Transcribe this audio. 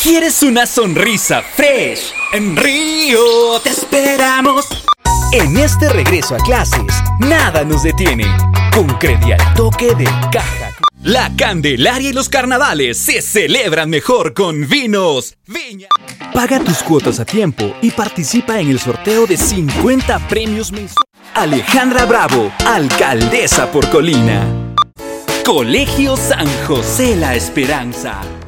¿Quieres una sonrisa fresh? En Río te esperamos. En este regreso a clases, nada nos detiene. Con Credial Toque de Caja. La Candelaria y los carnavales se celebran mejor con Vinos Viña. Paga tus cuotas a tiempo y participa en el sorteo de 50 premios mensuales. Alejandra Bravo, alcaldesa por Colina. Colegio San José La Esperanza.